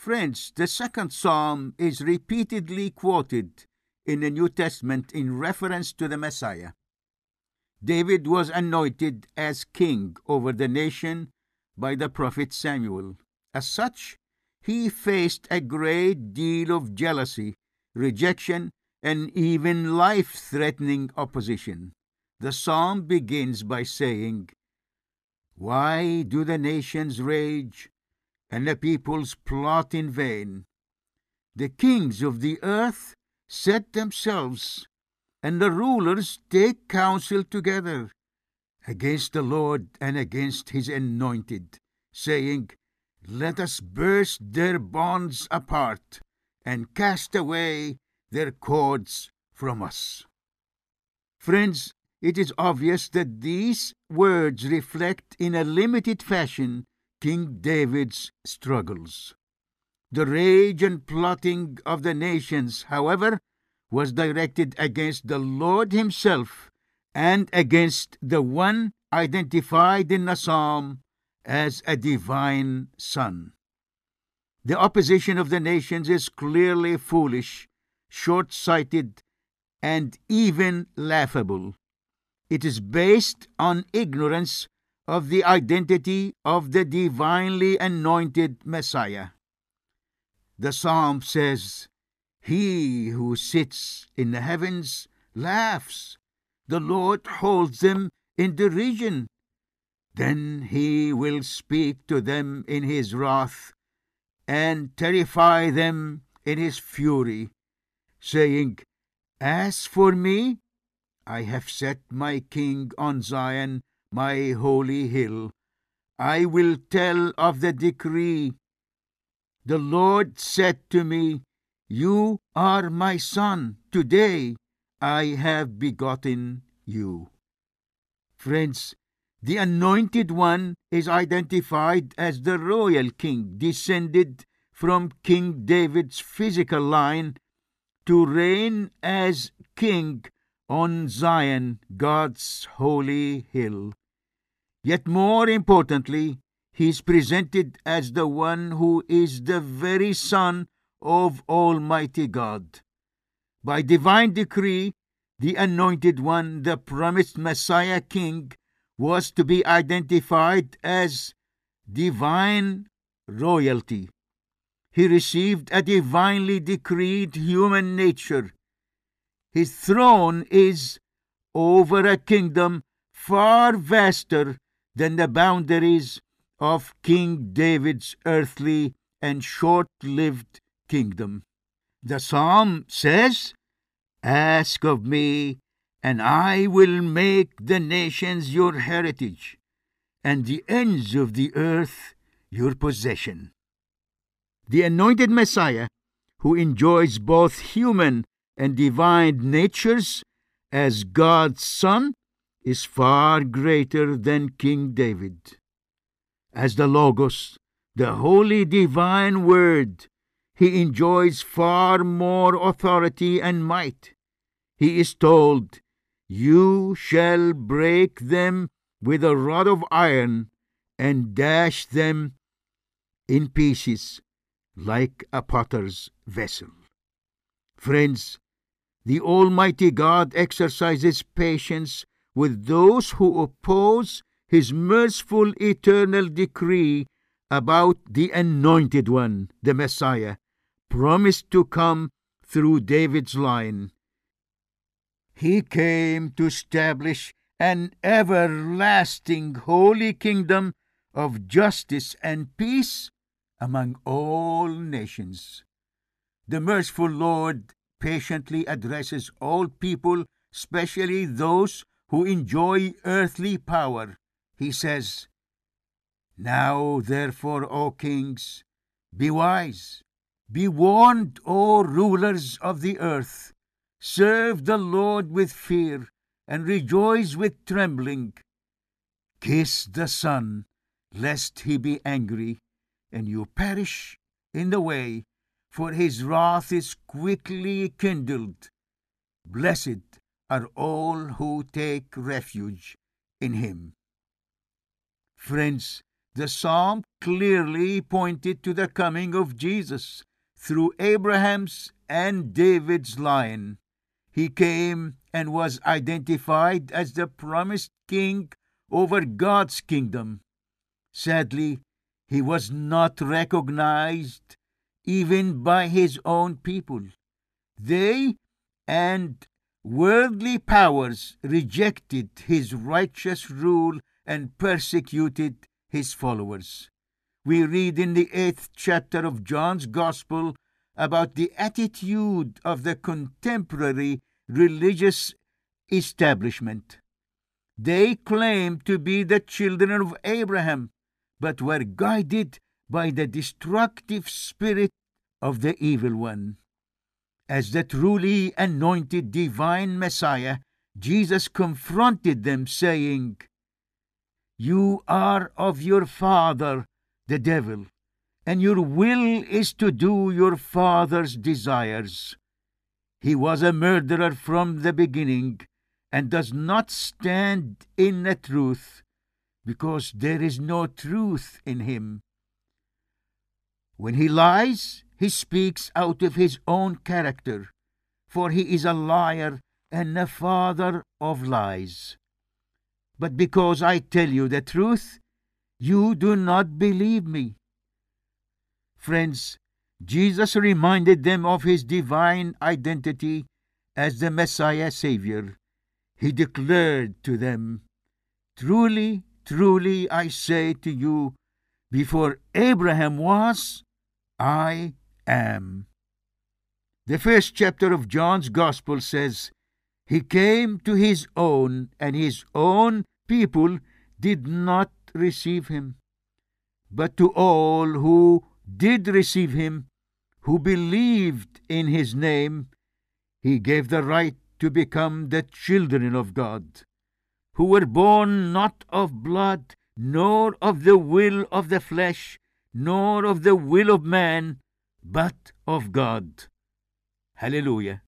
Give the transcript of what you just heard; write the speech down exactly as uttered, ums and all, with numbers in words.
Friends, the second psalm is repeatedly quoted in the New Testament in reference to the Messiah. David was anointed as king over the nation by the prophet Samuel. As such, he faced a great deal of jealousy, rejection, and even life-threatening opposition. The psalm begins by saying, "Why do the nations rage, and the peoples plot in vain? The kings of the earth set themselves, and the rulers take counsel together against the Lord and against his anointed, saying, Let us burst their bonds apart, and cast away their cords from us." Friends, it is obvious that these words reflect in a limited fashion King David's struggles. The rage and plotting of the nations, however, was directed against the Lord himself and against the one identified in the psalm as a divine son. The opposition of the nations is clearly foolish, short-sighted, and even laughable. It is based on ignorance of the identity of the divinely anointed Messiah. The psalm says, "He who sits in the heavens laughs. The Lord holds them in derision. Then he will speak to them in his wrath and terrify them in his fury, saying, As for me, I have set my king on Zion, my holy hill. I will tell of the decree. The Lord said to me, You are my son. Today I have begotten you." Friends, the Anointed One is identified as the royal king, descended from King David's physical line to reign as king on Zion, God's holy hill. Yet more importantly, he is presented as the one who is the very Son of Almighty God. By divine decree, the Anointed One, the promised Messiah King, was to be identified as divine royalty. He received a divinely decreed human nature. His throne is over a kingdom far vaster than the boundaries of King David's earthly and short-lived kingdom. The psalm says, "Ask of me, and I will make the nations your heritage, and the ends of the earth your possession." The anointed Messiah, who enjoys both human and divine natures as God's Son, is far greater than King David. As the Logos, the holy divine Word, he enjoys far more authority and might. He is told, "You shall break them with a rod of iron and dash them in pieces like a potter's vessel." Friends, the Almighty God exercises patience with those who oppose his merciful eternal decree about the Anointed One, the Messiah, promised to come through David's line. He came to establish an everlasting holy kingdom of justice and peace among all nations. The merciful Lord patiently addresses all people, especially those who enjoy earthly power. He says, "Now therefore, O kings, be wise, be warned, O rulers of the earth. Serve the Lord with fear, and rejoice with trembling. Kiss the Son, lest he be angry, and you perish in the way, for his wrath is quickly kindled. Blessed are all who take refuge in him." Friends, The psalm clearly pointed to the coming of Jesus through Abraham's and David's line. He came and was identified as the promised king over God's kingdom. Sadly, he was not recognized even by his own people. They and worldly powers rejected his righteous rule and persecuted his followers. We read in the eighth chapter of John's Gospel about the attitude of the contemporary religious establishment. They claimed to be the children of Abraham, but were guided by the destructive spirit of the evil one. As the truly anointed divine Messiah, Jesus confronted them, saying, "You are of your father, the devil, and your will is to do your father's desires." He was a murderer from the beginning and does not stand in the truth, because there is no truth in him. When he lies, he speaks out of his own character, for he is a liar and the father of lies. But because I tell you the truth, you do not believe me. Friends, Jesus reminded them of his divine identity as the Messiah Savior. He declared to them, "Truly, truly, I say to you, before Abraham was, I am." The first chapter of John's Gospel says, "He came to his own, and his own people did not receive him. But to all who did receive him, who believed in his name, he gave the right to become the children of God, who were born not of blood, nor of the will of the flesh, nor of the will of man, but of God." Hallelujah.